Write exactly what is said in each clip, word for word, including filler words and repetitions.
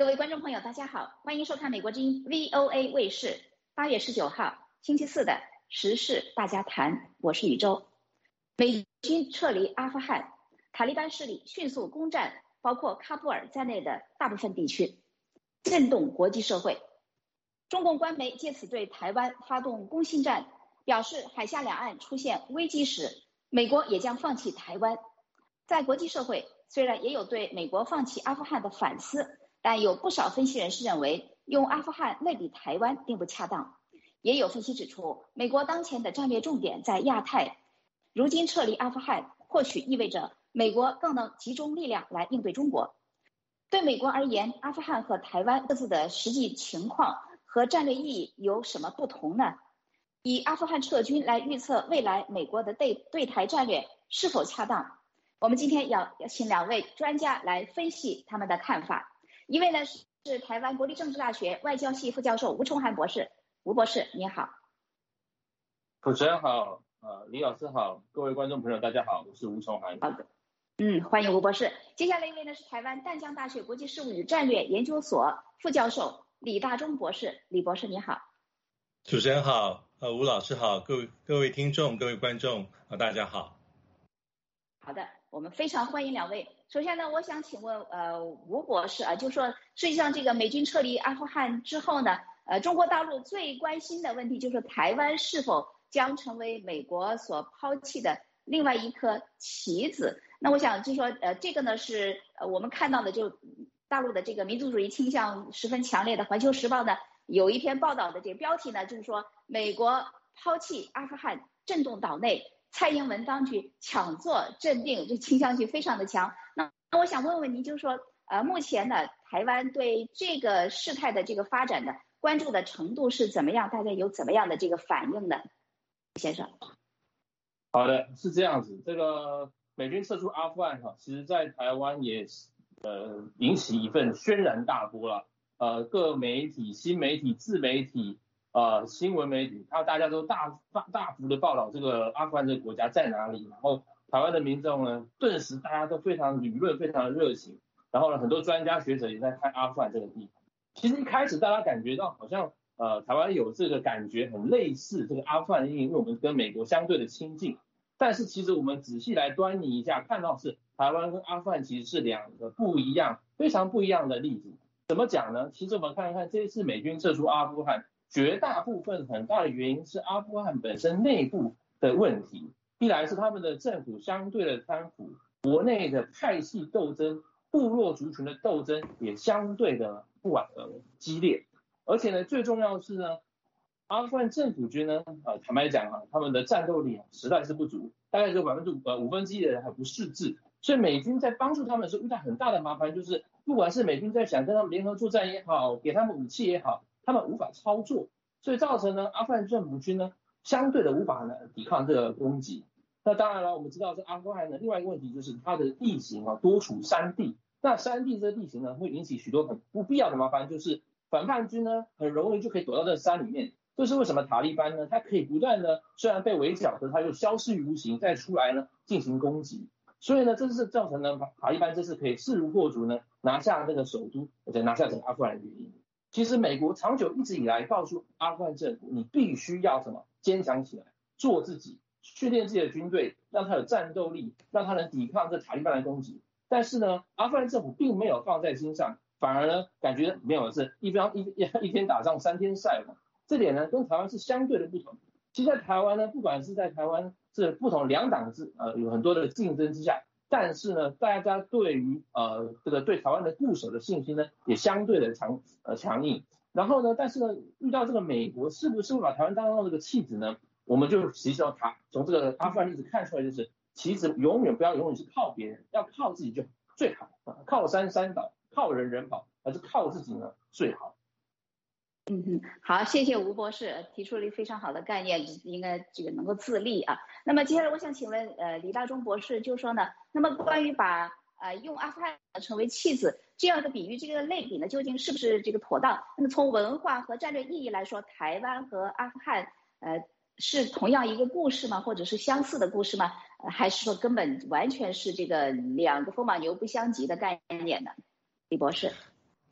各位观众朋友，大家好，欢迎收看美国之音 V O A 卫视八月十九号星期四的时事大家谈，我是宇宙。美军撤离阿富汗，塔利班势力迅速攻占包括喀布尔在内的大部分地区，震动国际社会。中共官媒借此对台湾发动攻心战，表示海峡两岸出现危机时，美国也将放弃台湾。在国际社会，虽然也有对美国放弃阿富汗的反思，但有不少分析人士认为，用阿富汗类比台湾并不恰当。也有分析指出，美国当前的战略重点在亚太，如今撤离阿富汗，或许意味着美国更能集中力量来应对中国。对美国而言，阿富汗和台湾各自的实际情况和战略意义有什么不同呢？以阿富汗撤军来预测未来美国的对对台战略是否恰当？我们今天要要请两位专家来分析他们的看法。一位呢是台湾国立政治大学外交系副教授吴崇涵博士，吴博士你好。 主持人好，呃，李老师好，各位观众朋友大家好，我是吴崇涵。 好的，嗯，欢迎吴博士。接下来一位呢是台湾淡江大学国际事务与战略研究所副教授李大中博士，李博士你好。 主持人好，呃，吴老师好，各位各位听众、各位观众，呃，大家好。 好的，我们非常欢迎两位。首先呢，我想请问呃吴博士啊，就说实际上这个美军撤离阿富汗之后呢，呃，中国大陆最关心的问题就是台湾是否将成为美国所抛弃的另外一颗棋子。那我想就说呃这个呢是呃我们看到的就大陆的这个民族主义倾向十分强烈的《环球时报》呢有一篇报道的这个标题呢就是说美国抛弃阿富汗震动岛内。蔡英文当局抢做镇定，这倾向性非常的强。那我想问问您，就是说，呃，目前呢，台湾对这个事态的这个发展的关注的程度是怎么样？大家有怎么样的这个反应呢？先生。 好的，是这样子。这个美军撤出阿富汗哈，其实在台湾也呃引起一份轩然大波了。呃，各媒体、新媒体、自媒体。呃，新闻媒体，他大家都大大大幅的报道这个阿富汗这个国家在哪里，然后台湾的民众呢，顿时大家都非常舆论非常的热情，然后呢，很多专家学者也在看阿富汗这个地方。其实一开始大家感觉到好像呃台湾有这个感觉很类似这个阿富汗，因为我们跟美国相对的亲近，但是其实我们仔细来端倪一下，看到是台湾跟阿富汗其实是两个不一样、非常不一样的例子。怎么讲呢？其实我们看一看这一次美军撤出阿富汗。绝大部分很大的原因是阿富汗本身内部的问题，一来是他们的政府相对的贪腐，国内的派系斗争、部落族群的斗争也相对的不完呃激烈，而且呢，最重要的是呢，阿富汗政府军呢，呃，坦白讲啊，他们的战斗力实在是不足，大概只有百分之呃五分之一的人还不识字，所以美军在帮助他们的时候遇到很大的麻烦，就是不管是美军在想跟他们联合作战也好，给他们武器也好。他们无法操作，所以造成呢阿富汗政府军呢相对的无法呢抵抗这个攻击。那当然了，我们知道这阿富汗的另外一个问题就是它的地形啊多处山地，那山地这个地形呢会引起许多很不必要的麻烦，就是反叛军呢很容易就可以躲到这山里面。这是为什么塔利班呢它可以不断的虽然被围剿，可是它又消失于无形，再出来呢进行攻击。所以呢这是造成呢塔利班这次可以势如破竹呢拿下这个首都，而且拿下整个阿富汗的原因。其实美国长久一直以来告诉阿富汗政府，你必须要什么坚强起来，做自己，训练自己的军队，让他有战斗力，让他能抵抗这塔利班的攻击。但是呢，阿富汗政府并没有放在心上，反而呢感觉没有是一边一一天打仗三天晒网，这点呢跟台湾是相对的不同。其实在台湾呢，不管是在台湾这不同两党制呃有很多的竞争之下。但是呢，大家对于呃这个对台湾的固守的信心呢，也相对的强呃强硬。然后呢，但是呢，遇到这个美国是不是会把台湾当成这个弃子呢？我们就其实要他从这个阿富汗例子看出来，就是棋子永远不要永远是靠别人，要靠自己就最好啊，靠山山倒，靠人人跑，而是靠自己呢最好。 嗯嗯，好，谢谢吴博士提出了一个非常好的概念，应该这个能够自立啊。那么接下来我想请问呃李大中博士就说呢，那么关于把呃用阿富汗成为弃子这样的比喻，这个类比呢究竟是不是这个妥当？那么从文化和战略意义来说，台湾和阿富汗呃是同样一个故事吗？或者是相似的故事吗？呃、还是说根本完全是这个两个风马牛不相及的概念呢？李博士。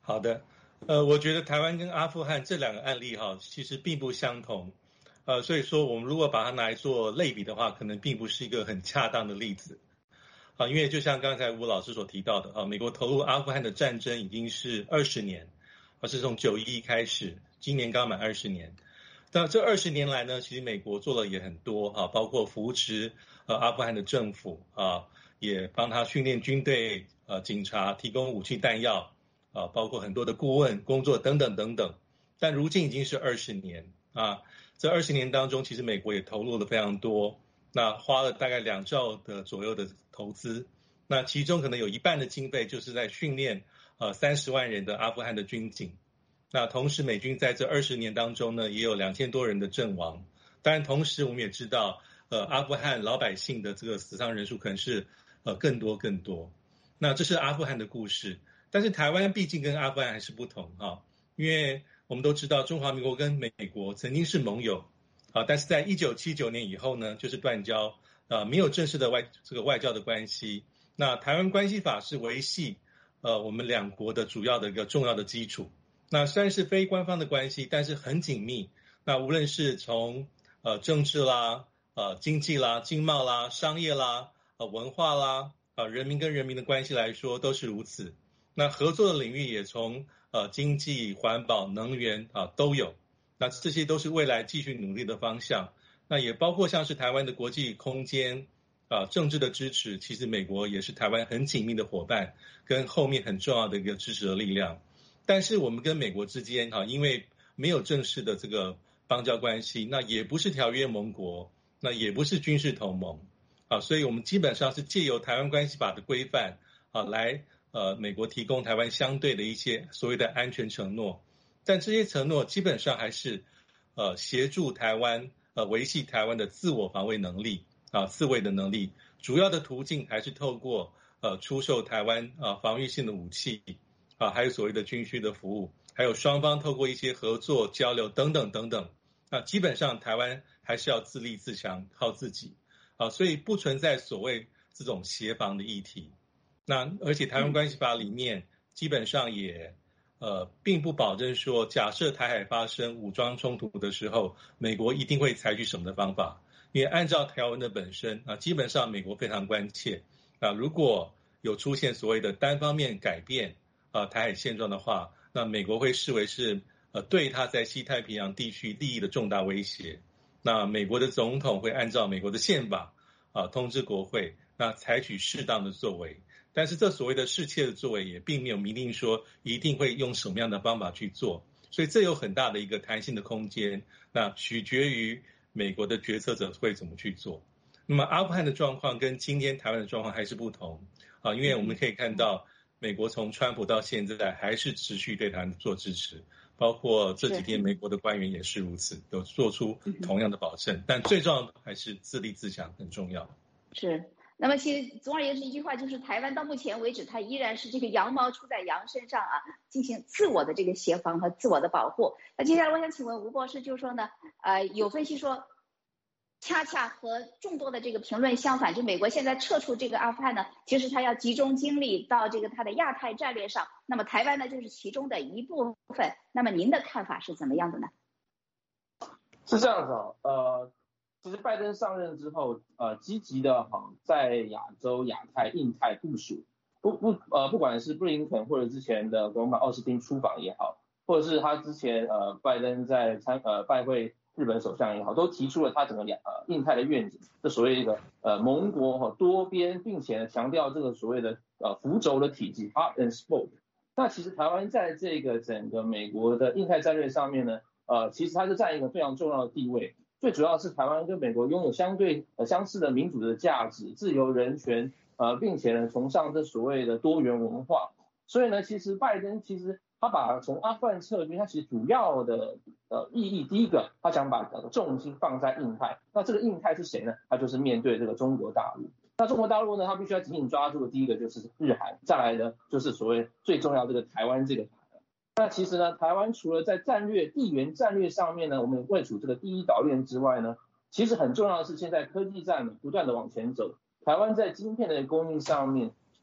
好的，呃，我觉得台湾跟阿富汗这两个案例哈，其实并不相同，呃，所以说我们如果把它拿来做类比的话，可能并不是一个很恰当的例子。啊，因为就像刚才吴老师所提到的啊，美国投入阿富汗的战争已经是二十年，而是从九一一开始，今年刚满二十年。那这二十年来呢，其实美国做的也很多啊，包括扶持呃阿富汗的政府啊，也帮他训练军队、呃警察，提供武器弹药啊，包括很多的顾问工作等等等等。但如今已经是二十年啊，这二十年当中，其实美国也投入了非常多。那花了大概两兆的左右的投资，那其中可能有一半的经费就是在训练呃三十万人的阿富汗的军警。那同时美军在这二十年当中呢，也有两千多人的阵亡。当然，同时我们也知道，呃，阿富汗老百姓的这个死伤人数可能是呃更多更多。那这是阿富汗的故事，但是台湾毕竟跟阿富汗还是不同啊，因为我们都知道中华民国跟美国曾经是盟友。啊，但是在一九七九年以后呢，就是断交，呃，没有正式的外这个外交的关系。那台湾关系法是维系呃我们两国的主要的一个重要的基础。那虽然是非官方的关系，但是很紧密。那无论是从呃政治啦、呃经济啦、经贸啦、商业啦、呃文化啦、呃人民跟人民的关系来说，都是如此。那合作的领域也从呃经济、环保、能源啊、呃、都有。那这些都是未来继续努力的方向，那也包括像是台湾的国际空间啊、政治的支持，其实美国也是台湾很紧密的伙伴，跟后面很重要的一个支持的力量。但是我们跟美国之间啊，因为没有正式的这个邦交关系，那也不是条约盟国，那也不是军事同盟啊，所以我们基本上是借由台湾关系法的规范啊，来呃美国提供台湾相对的一些所谓的安全承诺。但这些承诺基本上还是，呃，协助台湾，呃，维系台湾的自我防卫能力啊，自卫的能力。主要的途径还是透过呃出售台湾啊防御性的武器啊，还有所谓的军需的服务，还有双方透过一些合作交流等等等等。那基本上台湾还是要自立自强，靠自己啊，所以不存在所谓这种协防的议题。那而且台湾关系法里面基本上也。呃，并不保证说，假设台海发生武装冲突的时候，美国一定会采取什么的方法。因为按照条文的本身啊，基本上美国非常关切啊，如果有出现所谓的单方面改变啊台海现状的话，那美国会视为是呃对他在西太平洋地区利益的重大威胁。那美国的总统会按照美国的宪法啊通知国会，那采取适当的作为。但是这所谓的适切的作为也并没有明定说一定会用什么样的方法去做，所以这有很大的一个弹性的空间，那取决于美国的决策者会怎么去做。那么阿富汗的状况跟今天台湾的状况还是不同啊，因为我们可以看到美国从川普到现在还是持续对台湾做支持，包括这几天美国的官员也是如此，有做出同样的保证，但最重要的还是自立自强很重要。 是。那么其实总而言之一句话就是，台湾到目前为止，它依然是这个羊毛出在羊身上啊，进行自我的这个协防和自我的保护。那接下来我想请问吴博士，就是说呢，呃，有分析说，恰恰和众多的这个评论相反，就美国现在撤出这个阿富汗呢，其实它要集中精力到这个它的亚太战略上，那么台湾呢就是其中的一部分。那么您的看法是怎么样的呢？ 是这样子哦，呃。其实拜登上任之后，呃，积极的哈在亚洲、亚太、印太部署，不不呃，不管是布林肯或者之前的国防奥斯汀出访也好，或者是他之前呃拜登在参呃拜会日本首相也好，都提出了他整个亚呃印太的愿景，这所谓一个呃盟国哈多边，并且强调这个所谓的呃扶轴的体系 hub and spoke。那其实台湾在这个整个美国的印太战略上面呢，呃，其实它是占一个非常重要的地位。最主要是台湾跟美国拥有相对呃相似的民主的价值、自由人权，呃，并且呢崇尚这所谓的多元文化。所以呢，其实拜登其实他把从阿富汗撤军，他其实主要的呃意义，第一个他想把重心放在印太。那这个印太是谁呢？他就是面对这个中国大陆。那中国大陆呢，他必须要紧紧抓住的第一个就是日韩，再来呢就是所谓最重要这个台湾这个。那其实呢，台湾除了在战略地缘战略上面呢，我们位处这个第一岛链之外呢，其实很重要的是现在科技战不断的往前走，台湾在晶片的供应上面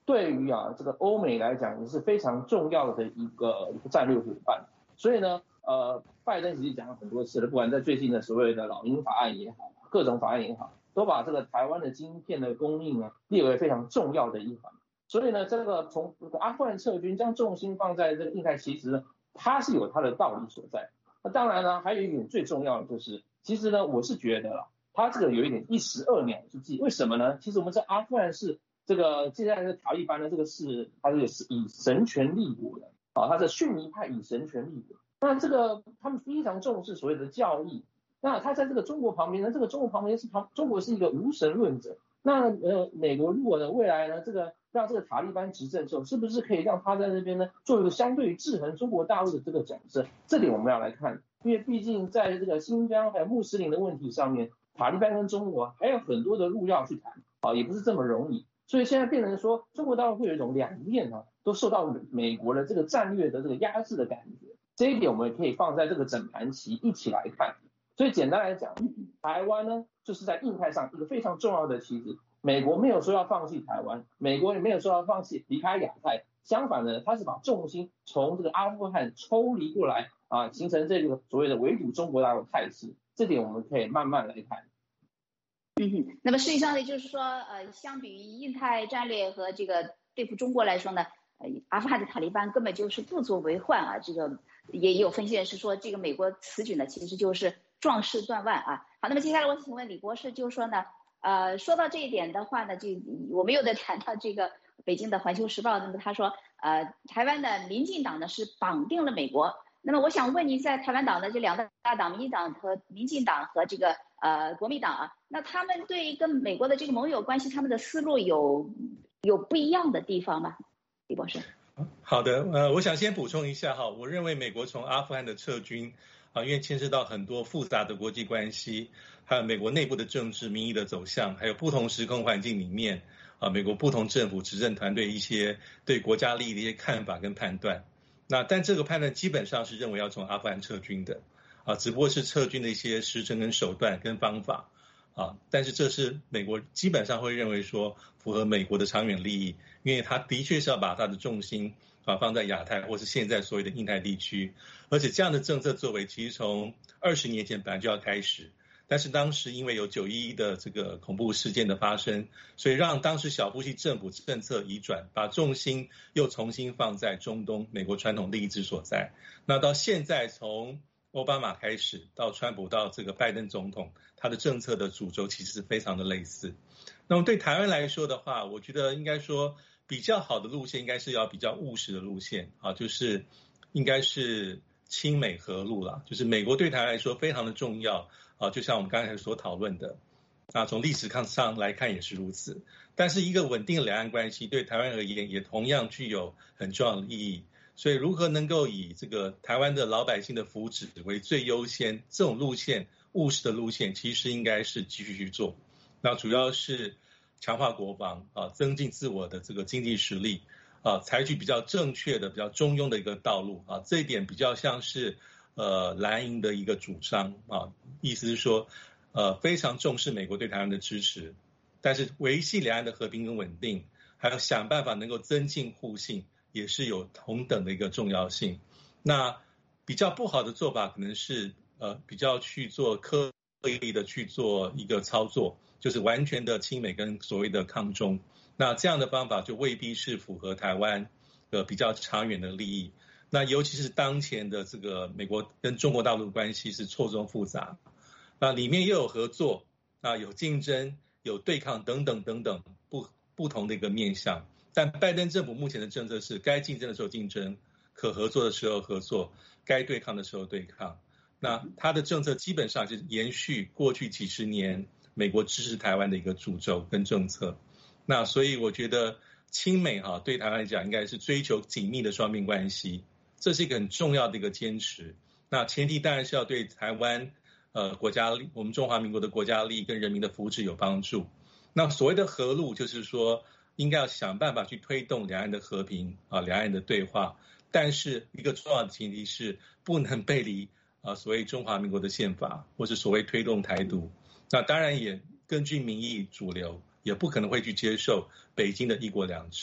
对于啊这个欧美来讲也是非常重要的一个一个战略伙伴。所以呢，呃，拜登其实讲了很多次了，不管在最近的所谓的老鹰法案也好，各种法案也好，都把这个台湾的晶片的供应呢列为非常重要的一环。所以呢，这个从这个阿富汗撤军将重心放在这个印太，其实呢，它是有它的道理所在。那当然呢，还有一点最重要的就是，其实呢，我是觉得啦，它这个有一点一石二鸟之计。为什么呢？其实我们在阿富汗是这个现在的塔利班呢，这个是它这个是以神权立国的啊，它是逊尼派以神权立国。那这个他们非常重视所谓的教义。那他在这个中国旁边呢，这个中国旁边是旁中国是一个无神论者。那呃，美国如果呢未来呢这个让这个塔利班执政之后，是不是可以让他在那边呢做一个相对于制衡中国大陆的这个角色？这点我们要来看，因为毕竟在这个新疆还有穆斯林的问题上面，塔利班跟中国还有很多的路要去谈啊，也不是这么容易。所以现在变成说，中国大陆会有一种两面啊，都受到美国的这个战略的这个压制的感觉。这一点我们也可以放在这个整盘棋一起来看。所以简单来讲，台湾呢就是在印太上一个非常重要的棋子。美国没有说要放弃台湾，美国也没有说要放弃离开亚太，相反的，它是把重心从这个阿富汗抽离过来啊，形成这个所谓的围堵中国大陆态势。这点我们可以慢慢来看。 嗯哼，那么实际上呢，就是说，呃，相比于印太战略和这个对付中国来说呢，呃，阿富汗的塔利班根本就是不足为患啊。这个也有分析人士说，这个美国此举呢，其实就是壮士断腕啊。好，那么接下来我请问李博士，就是说呢，呃，说到这一点的话呢，就我们又得谈到这个北京的《环球时报》，那么他说，呃，台湾的民进党呢是绑定了美国。那么我想问您，在台湾党的这两大党，民进党和民进党和这个呃国民党啊，那他们对跟美国的这个盟友关系，他们的思路有有不一样的地方吗？李博士。 好的，呃，我想先补充一下哈，我认为美国从阿富汗的撤军啊，因为牵涉到很多复杂的国际关系，还有美国内部的政治民意的走向，还有不同时空环境里面啊，美国不同政府执政团队一些对国家利益的一些看法跟判断。那但这个判断基本上是认为要从阿富汗撤军的啊，只不过是撤军的一些时程跟手段跟方法啊，但是这是美国基本上会认为说符合美国的长远利益，因为他的确是要把他的重心啊放在亚太或是现在所谓的印太地区，而且这样的政策作为其实从二十年前本来就要开始。但是当时因为有九一一的这个恐怖事件的发生，所以让当时小布希政府政策移转，把重心又重新放在中东，美国传统利益之所在。那到现在从奥巴马开始到川普到这个拜登总统，他的政策的主轴其实是非常的类似。那么对台湾来说的话，我觉得应该说比较好的路线应该是要比较务实的路线啊，就是应该是亲美合路啦，就是美国对台湾来说非常的重要啊，就像我们刚才所讨论的啊，从历史上来看也是如此。但是一个稳定的两岸关系对台湾而言也同样具有很重要的意义，所以如何能够以这个台湾的老百姓的福祉为最优先，这种路线务实的路线其实应该是继续去做。那主要是强化国防啊，增进自我的这个经济实力啊，采取比较正确的比较中庸的一个道路啊，这一点比较像是呃蓝营的一个主张啊，意思是说呃非常重视美国对台湾的支持，但是维系两岸的和平跟稳定，还有想办法能够增进互信，也是有同等的一个重要性。那比较不好的做法可能是呃比较去做刻意的去做一个操作，就是完全的亲美跟所谓的抗中。那这样的方法就未必是符合台湾的比较长远的利益。那尤其是当前的这个美国跟中国大陆关系是错综复杂，那里面又有合作，啊有竞争，有对抗等等等等不不同的一个面向。但拜登政府目前的政策是该竞争的时候竞争，可合作的时候合作，该对抗的时候对抗。那他的政策基本上是延续过去几十年美国支持台湾的一个主轴跟政策。那所以我觉得亲美哈对台湾来讲应该是追求紧密的双边关系，这是一个很重要的一个坚持。那前提当然是要对台湾呃国家我们中华民国的国家利益跟人民的福祉有帮助。那所谓的和路就是说应该要想办法去推动两岸的和平啊，两岸的对话，但是一个重要的前提是不能背离啊所谓中华民国的宪法，或是所谓推动台独。那当然也根据民意主流，也不可能会去接受北京的一国两制，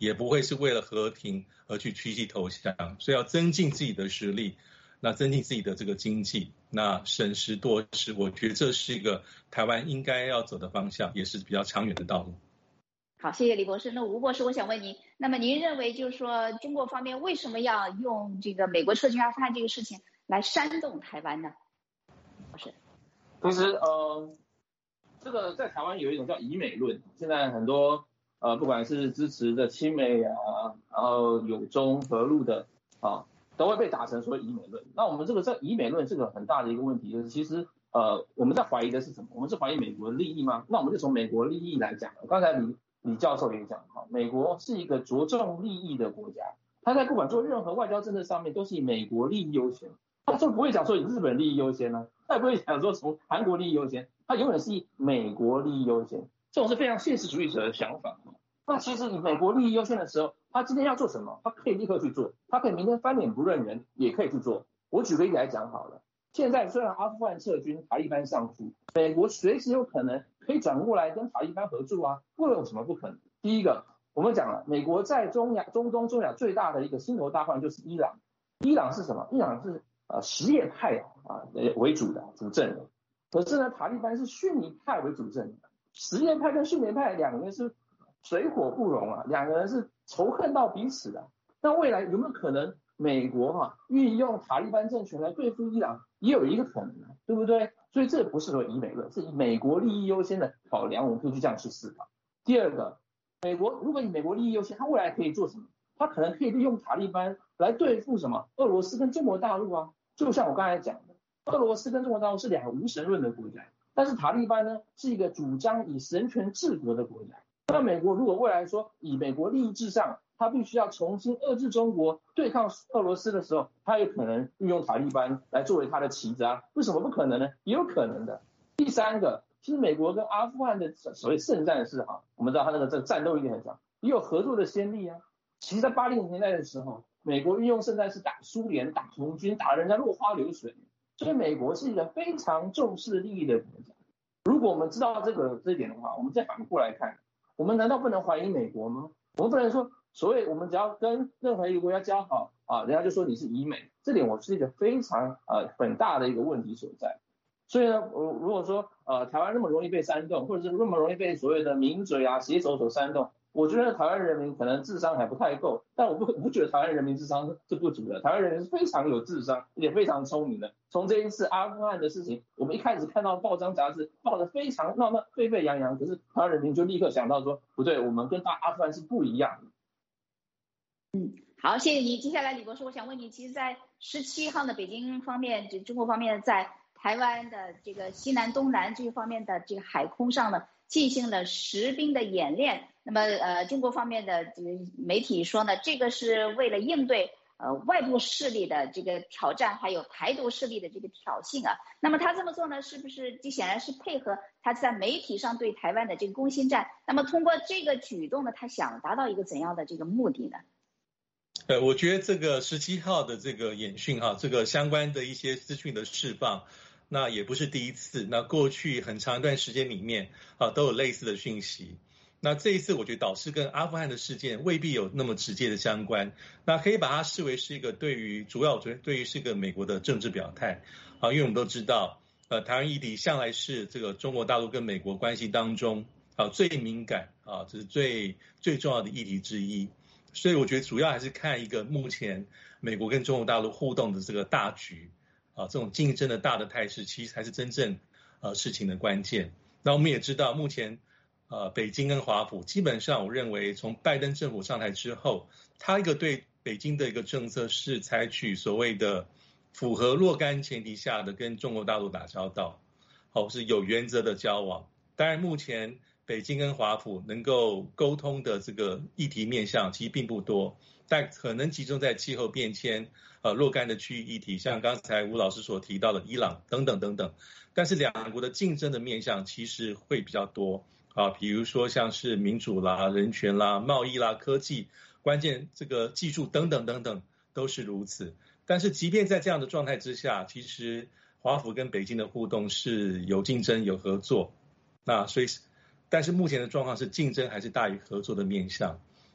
也不会是为了和平而去屈膝投降，所以要增进自己的实力，那增进自己的这个经济，那审时度势，我觉得这是一个台湾应该要走的方向，也是比较长远的道路。 好，谢谢李博士。那吴博士，我想问您，那么您认为就是说中国方面为什么要用这个美国撤军阿富汗这个事情来煽动台湾呢？博士， 其实呃，这个在台湾有一种叫以美论，现在很多呃不管是支持的亲美啊，然后友中和陆的啊，都会被打成说以美论。那我们这个在以美论是个很大的一个问题，就是其实呃我们在怀疑的是什么？我们是怀疑美国的利益吗？那我们就从美国利益来讲，刚才李李教授也讲哈，美国是一个着重利益的国家，他在不管做任何外交政策上面都是以美国利益优先，他就不会讲说以日本利益优先呢、啊，他也不会讲说从韩国利益优先，他永远是以美国利益优先，这种是非常现实主义者的想法。那其实以美国利益优先的时候，他今天要做什么，他可以立刻去做，他可以明天翻脸不认人，也可以去做。我举个例子来讲好了，现在虽然阿富汗撤军，塔利班上诉，美国随时有可能可以转过来跟塔利班合作啊，会有什么不可能？第一个，我们讲了，美国在中亚、中东、中亚最大的一个心头大患就是伊朗。伊朗是什么？伊朗是呃什叶派啊为主的主政的，可是呢，塔利班是逊尼派为主政的。什叶派跟逊尼派两个人是水火不容啊，两个人是仇恨到彼此的。那未来有没有可能美国哈、啊、运用塔利班政权来对付伊朗，也有一个可能啊，对不对？所以这不是说以美论，是以美国利益优先的考量，我们可以去这样去思考。第二个，美国如果以美国利益优先，它未来可以做什么？它可能可以利用塔利班来对付什么？俄罗斯跟中国大陆啊。就像我刚才讲的，俄罗斯跟中国大陆是两个无神论的国家，但是塔利班呢是一个主张以神权治国的国家。那美国如果未来说以美国利益至上，他必须要重新遏制中国对抗俄罗斯的时候，他有可能运用塔利班来作为他的旗子啊？为什么不可能呢？也有可能的。第三个，其实美国跟阿富汗的所谓圣战士哈，我们知道他那个这个战斗力很强，也有合作的先例啊。其实在八零年代的时候，美国运用圣战士打苏联、打红军，打人家落花流水，所以美国是一个非常重视利益的国家。如果我们知道这个这一点的话，我们再反过来看，我们难道不能怀疑美国吗？我们不能说所谓我们只要跟任何一个国家交好啊，人家就说你是以美，这点我是一个非常呃很大的一个问题所在。所以呢，如果说呃台湾那么容易被煽动，或者是那么容易被所谓的名嘴啊、写手所煽动，我觉得台湾人民可能智商还不太够，但我不不觉得台湾人民智商是不足的，台湾人民是非常有智商，也非常聪明的。从这一次阿富汗的事情，我们一开始看到报章杂志报得非常闹闹沸沸扬扬，可是台湾人民就立刻想到说，不对，我们跟大阿富汗是不一样的。 嗯，好，谢谢你。接下来李博士，我想问你，其实，在十七号的北京方面，就中国方面在台湾的这个西南、东南这方面的这个海空上呢，进行了实兵的演练。那么，呃，中国方面的这个媒体说呢，这个是为了应对呃外部势力的这个挑战，还有台独势力的这个挑衅啊。那么他这么做呢，是不是这显然是配合他在媒体上对台湾的这个攻心战？那么通过这个举动呢，他想达到一个怎样的这个目的呢？ 呃，我觉得这个十七号的这个演训哈，这个相关的一些资讯的释放，那也不是第一次。那过去很长一段时间里面啊，都有类似的讯息。那这一次我觉得导致跟阿富汗的事件未必有那么直接的相关，那可以把它视为是一个对于主要我觉得对于是一个美国的政治表态啊，因为我们都知道，呃，台湾议题向来是这个中国大陆跟美国关系当中啊最敏感啊，这是最最重要的议题之一。所以我觉得主要还是看一个目前美国跟中国大陆互动的这个大局啊，这种竞争的大的态势，其实才是真正呃事情的关键。那我们也知道，目前呃北京跟华府基本上，我认为从拜登政府上台之后，他一个对北京的一个政策是采取所谓的符合若干前提下的跟中国大陆打交道，好，是有原则的交往。当然目前北京跟华府能够沟通的这个议题面向其实并不多，但可能集中在气候变迁、呃若干的区域议题，像刚才吴老师所提到的伊朗等等等等。但是两国的竞争的面向其实会比较多啊，比如说像是民主啦、人权啦、贸易啦、科技、关键这个技术等等等等都是如此。但是即便在这样的状态之下，其实华府跟北京的互动是有竞争、有合作。那所以。但是目前的状况是竞争还是大于合作的面向。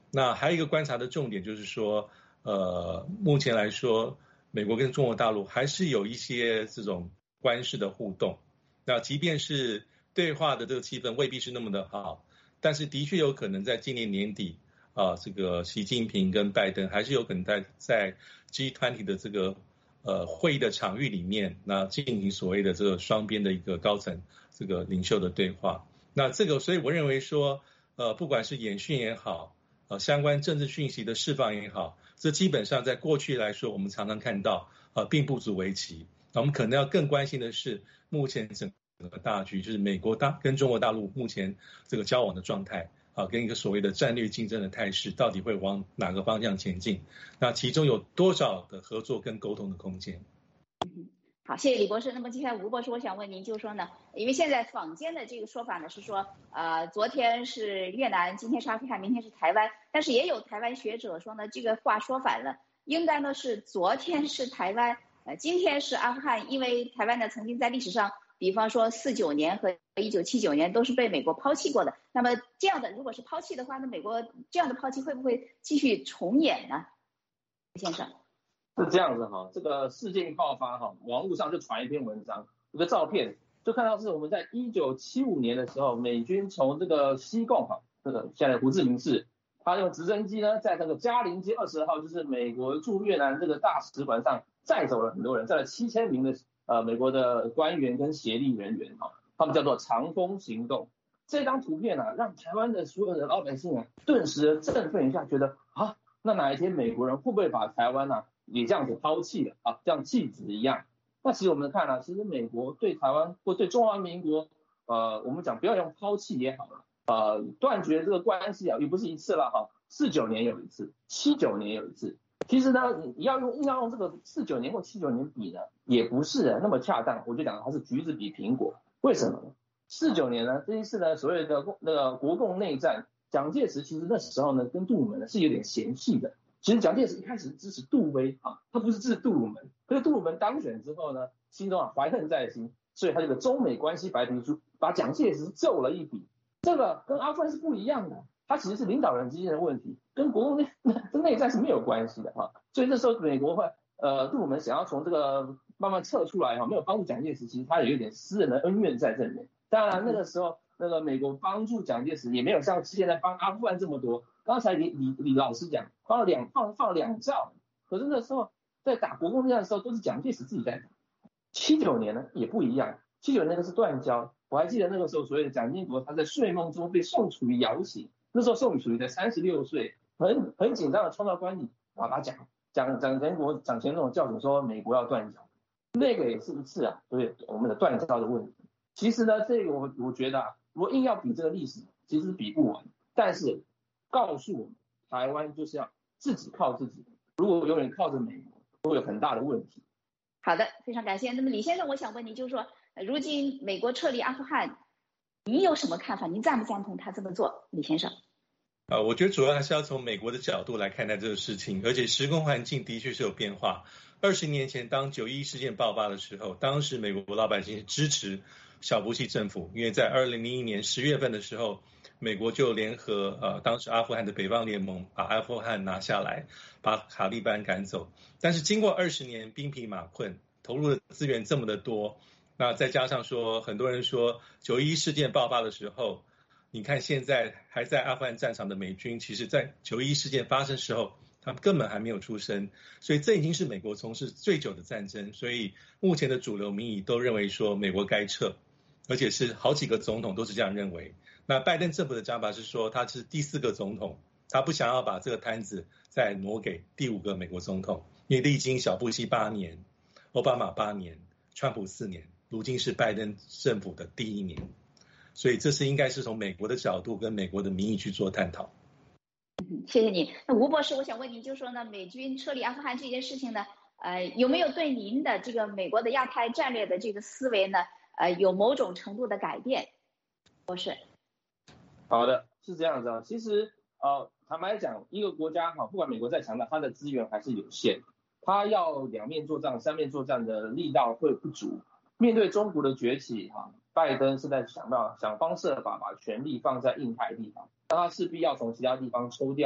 那还有一个观察的重点就是说，呃，目前来说，美国跟中国大陆还是有一些这种官式的互动。那即便是对话的这个气氛未必是那么的好，但是的确有可能在今年年底啊，这个习近平跟拜登还是有可能在在 G 二十 的这个呃会议的场域里面，那进行所谓的这个双边的一个高层这个领袖的对话。那这个，所以我认为说，呃，不管是演训也好，呃，相关政治讯息的释放也好，这基本上在过去来说，我们常常看到，呃，并不足为奇。我们可能要更关心的是，目前整个大局，就是美国大跟中国大陆目前这个交往的状态，啊，跟一个所谓的战略竞争的态势，到底会往哪个方向前进？那其中有多少的合作跟沟通的空间？ 好，谢谢李博士。那么接下来吴博士，我想问您，就是说呢，因为现在坊间的这个说法呢是说，呃，昨天是越南，今天是阿富汗，明天是台湾，但是也有台湾学者说呢，这个话说反了，应该呢是昨天是台湾，呃，今天是阿富汗，因为台湾呢曾经在历史上，比方说四九年和一九七九年都是被美国抛弃过的。那么这样的如果是抛弃的话，那美国这样的抛弃会不会继续重演呢？先生。 是这样子哈，这个事件一爆发哈，网络上就传一篇文章，一个照片，就看到是我们在一九七五年的时候，美军从这个西贡哈，这个现在胡志明市，他用直升机呢，在那个嘉陵街二十号，就是美国驻越南这个大使馆上载走了很多人，载了七千名的呃美国的官员跟协力人员哈，他们叫做长风行动。这张图片啊，让台湾的所有的老百姓啊，顿时振奋一下，觉得啊，那哪一天美国人会不会把台湾啊也这样子抛弃了啊，像弃子一样？那其实我们看啊，其实美国对台湾或对中华民国，呃，我们讲不要用抛弃也好了，呃，断绝这个关系啊，也不是一次了哈，四九年有一次，七九年有一次。其实呢，你要用硬要用这个四九年或七九年比呢，也不是那么恰当。我就讲它是橘子比苹果，为什么呢？四九年呢，这一次呢，所谓的那个国共内战，蒋介石其实那时候呢，跟杜鲁门呢是有点嫌隙的。其实蒋介石一开始支持杜威啊，他不是支持杜鲁门。可是杜鲁门当选之后呢，心中啊怀恨在心，所以他这个中美关系白皮书把蒋介石揍了一笔。这个跟阿富汗是不一样的，它其实是领导人之间的问题，跟国共内跟内战是没有关系的哈。所以那时候美国会呃杜鲁门想要从这个慢慢撤出来哈，没有帮助蒋介石，其实他有一点私人的恩怨在这里面。当然那个时候那个美国帮助蒋介石也没有像现在帮阿富汗这么多。刚才李李李老师讲放了两放放了两兆，可是那时候在打国共内战的时候都是蒋介石自己在打。七九年呢也不一样，七九年那个是断交，我还记得那个时候所谓的蒋经国他在睡梦中被宋楚瑜摇醒，那时候宋楚瑜才三十六岁，很很紧张的冲到官邸，把他讲讲蒋经国蒋前总叫醒说美国要断交，那个也是一次啊，对我们的断交的问题。其实呢，这个我我觉得啊，如果硬要比这个历史，其实比不完。但是告诉我们，台湾就是要自己靠自己，如果永远靠着美国，会有很大的问题。 好的，非常感谢。那么李先生，我想问您，就是说，如今美国撤离阿富汗，您有什么看法？您赞不赞同他这么做？李先生。 呃，我觉得主要还是要从美国的角度来看待这个事情，而且时空环境的确是有变化。二十年前，当九一一事件爆发的时候，当时美国老百姓是支持小布希政府，因为在二零零一年十月份的时候，美国就联合呃当时阿富汗的北方联盟把阿富汗拿下来，把塔利班赶走。但是经过二十年兵疲马困，投入的资源这么的多，那再加上说很多人说九一一事件爆发的时候，你看现在还在阿富汗战场的美军，其实在九一一事件发生的时候，他们根本还没有出生，所以这已经是美国从事最久的战争。所以目前的主流民意都认为说美国该撤，而且是好几个总统都是这样认为。那拜登政府的讲法是说他是第四个总统，他不想要把这个摊子再挪给第五个美国总统，因为历经小布希八年、奥巴马八年、川普四年，如今是拜登政府的第一年。所以这是应该是从美国的角度跟美国的民意去做探讨。 嗯，谢谢你。那吴博士，我想问您，就是说呢，美军撤离阿富汗这件事情呢，呃，有没有对您的这个美国的亚太战略的这个思维呢，呃，有某种程度的改变？博士。 好的，是这样子啊。其实呃，坦白讲，一个国家哈，不管美国再强大，它的资源还是有限，它要两面作战、三面作战的力道会不足。面对中国的崛起哈，拜登是在想到想方设法把权力放在印太地方，那他势必要从其他地方抽调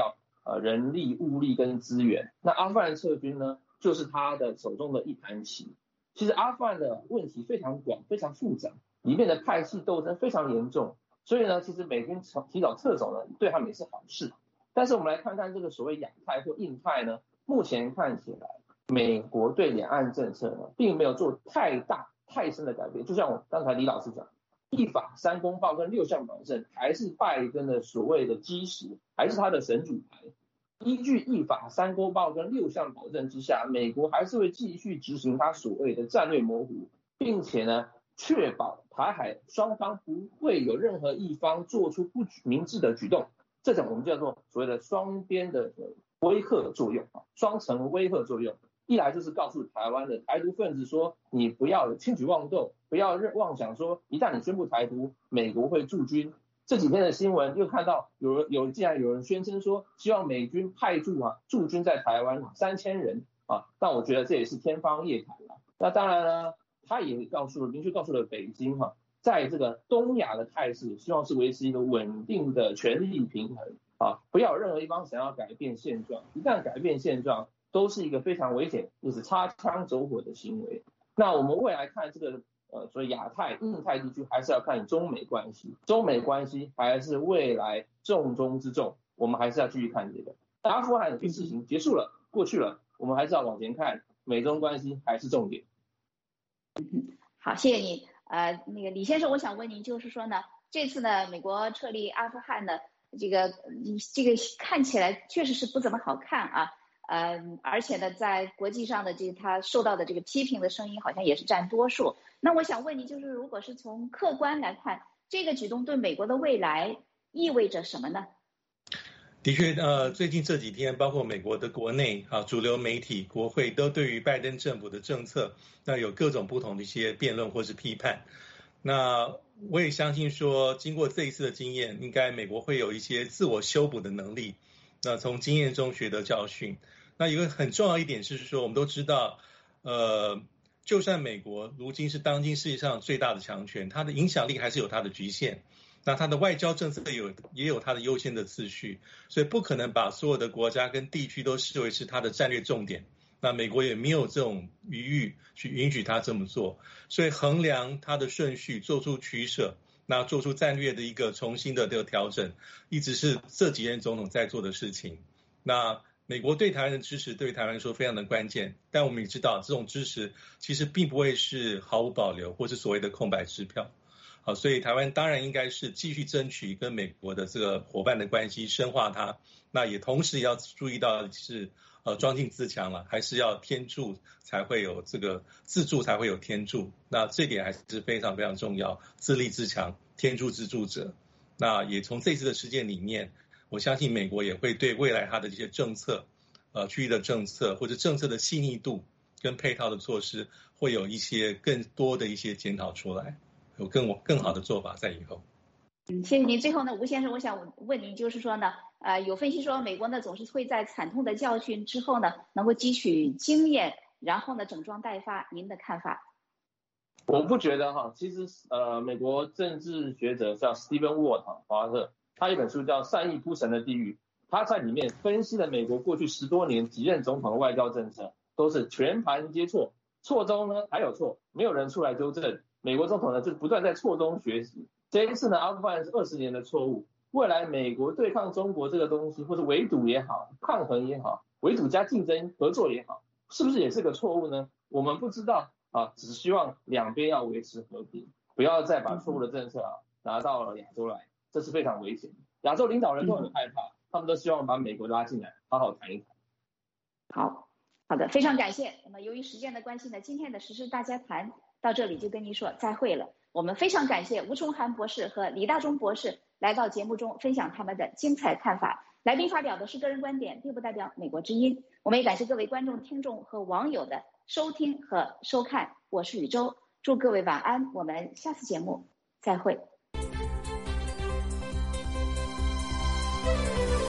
呃人力、物力跟资源。那阿富汗撤军呢，就是他的手中的一盘棋。其实阿富汗的问题非常广、非常复杂，里面的派系斗争非常严重，所以呢，其实美军提早撤走呢，对他们也是好事。但是我们来看看这个所谓亚太或印太呢，目前看起来，美国对两岸政策呢，并没有做太大太深的改变。就像我刚才李老师讲，一法三公报跟六项保证还是拜登的所谓的基石，还是他的神主牌。依据一法三公报跟六项保证之下，美国还是会继续执行他所谓的战略模糊，并且呢，确保台海双方不会有任何一方做出不明智的举动。这种我们叫做所谓的双边的威吓作用，双层威吓作用。一来就是告诉台湾的台独分子说，你不要轻举妄动，不要妄想说一旦你宣布台独，美国会驻军。这几天的新闻又看到有人有竟然有人宣称说，希望美军派驻啊驻军在台湾三千人啊，但我觉得这也是天方夜谭了。那当然呢，他也告诉了明确告诉了北京哈、啊，在这个东亚的态势，希望是维持一个稳定的权力平衡啊，不要有任何一方想要改变现状，一旦改变现状，都是一个非常危险，就是擦枪走火的行为。那我们未来看这个。呃，所以亚太、印太地区还是要看中美关系，中美关系还是未来重中之重，我们还是要继续看这个。阿富汗的事情结束了，过去了，我们还是要往前看，美中关系还是重点。 好，谢谢你。呃，那个李先生，我想问您，就是说呢，这次呢，美国撤离阿富汗的这个这个看起来确实是不怎么好看啊。嗯，而且呢，在国际上的这个他受到的这个批评的声音好像也是占多数。那我想问你，就是如果是从客观来看，这个举动对美国的未来意味着什么呢？ 的确，呃，最近这几天，包括美国的国内啊，主流媒体、国会都对于拜登政府的政策，那有各种不同的一些辩论或是批判。那我也相信说，经过这一次的经验，应该美国会有一些自我修补的能力。那从经验中学得教训。那一个很重要一点是说，我们都知道，呃，就算美国如今是当今世界上最大的强权，它的影响力还是有它的局限。那它的外交政策有也有它的优先的次序，所以不可能把所有的国家跟地区都视为是它的战略重点。那美国也没有这种余裕去允许它这么做，所以衡量它的顺序，做出取舍。那做出战略的一个重新的这个调整，一直是这几任总统在做的事情。那美国对台湾的支持对台湾来说非常的关键，但我们也知道这种支持其实并不会是毫无保留或是所谓的空白支票。好，所以台湾当然应该是继续争取跟美国的这个伙伴的关系，深化它。那也同时要注意到是呃庄敬自强了，还是要天助才会有这个自助才会有天助。那这点还是非常非常重要，自立自强，天助自助者。那也从这次的事件里面，我相信美国也会对未来它的这些政策，呃区域的政策或者政策的细腻度跟配套的措施，会有一些更多的一些检讨出来。有更更好的做法在以后。 嗯，谢谢您。最后呢，吴先生，我想问您，就是说呢，呃，有分析说，美国呢总是会在惨痛的教训之后呢，能够汲取经验，然后呢整装待发。您的看法？ 我不觉得哈，其实呃，美国政治学者叫 Stephen Ward 哈，华特，他一本书叫《善意铺陈的地狱》，他在里面分析了美国过去十多年几任总统的外交政策都是全盘皆错，错中呢还有错，没有人出来纠正。美国总统呢，就不断在错中学习。这一次呢，阿富汗是二十年的错误。未来美国对抗中国这个东西，或者围堵也好，抗衡也好，围堵加竞争合作也好，是不是也是个错误呢？我们不知道啊，只希望两边要维持和平，不要再把错误的政策啊拿到了亚洲来，这是非常危险的。亚洲领导人都很害怕，他们都希望把美国拉进来，好好谈一谈。 好，好的，非常感谢。那么由于时间的关系呢，今天的时事大家谈到这里就跟您说再会了。我们非常感谢吴崇涵博士和李大中博士来到节目中分享他们的精彩看法。来宾发表的是个人观点，并不代表美国之音。我们也感谢各位观众、听众和网友的收听和收看。我是宇宙，祝各位晚安，我们下次节目再会。